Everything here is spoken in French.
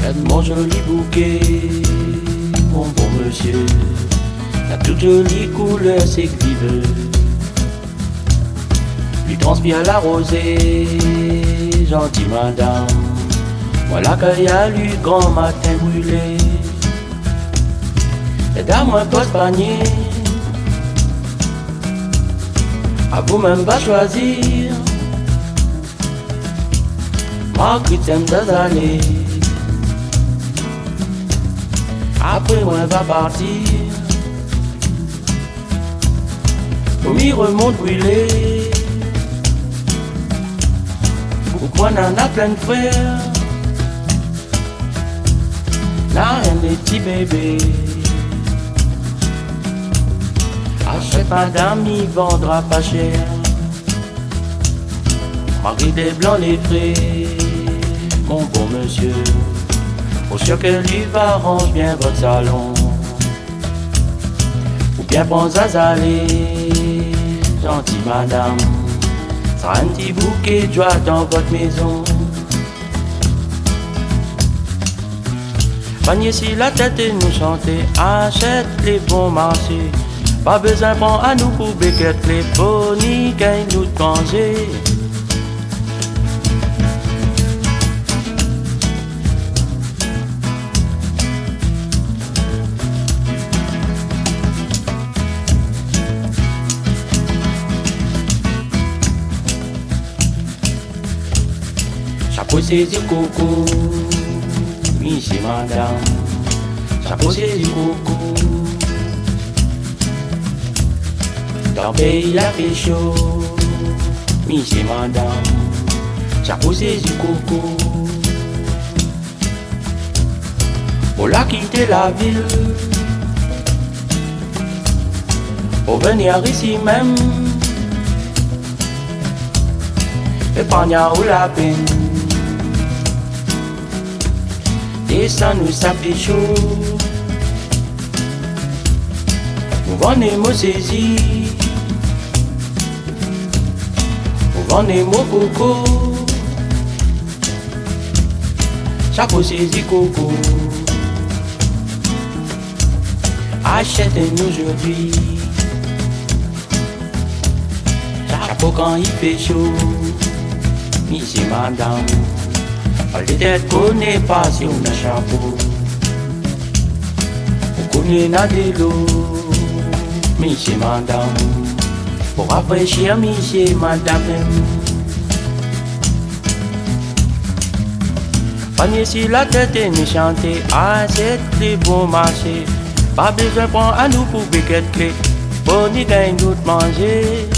Mon joli bouquet, mon bon monsieur, la toute jolie couleur c'est que tu veux. Lui transpire la rosée, gentille madame. Voilà qu'il y a lu grand matin brûlé. Et dame-moi poste panier, à vous-même va choisir. Marguerite t'aime d'aller. Après moi va partir. Pour m'y remonte brûlé. Pourquoi n'en a plein de frères? N'a rien des petits bébés. Achète madame, il vendra pas cher. Marguerite des blancs les frais, mon bon monsieur. Pour sûr que lui va arrange bien votre salon. Ou bien prendre à aller, gentille madame. Ça un petit bouquet de joie dans votre maison. Panier si la tête et nous chanter, achète les bons marchés. Pas besoin prendre à nous pour béquette les bonnies gagne nous de manger. Chapeau c'est du coco, oui c'est madame. Chapeau c'est du coco. Dans le pays la fait chaud, oui c'est madame. Chapeau c'est du coco. Pour la quitter la ville, pour venir ici même, et pas ou la peine. Et ça nous ça fait chaud. Nous vendons mots saisis, nous vendons mots coco. Chapeau saisi coco. Achetez-nous aujourd'hui. Chapeau quand il fait chaud, ici madame. Les têtes connaissent pas si on a chapeau. On connaît n'a de l'eau, monsieur madame. Pour rafraîchir monsieur madame. Panier si la tête est méchantée, achète les bons marchés. Pas besoin de prendre à nous pour béquette clé. Bonne gagne d'autres manger.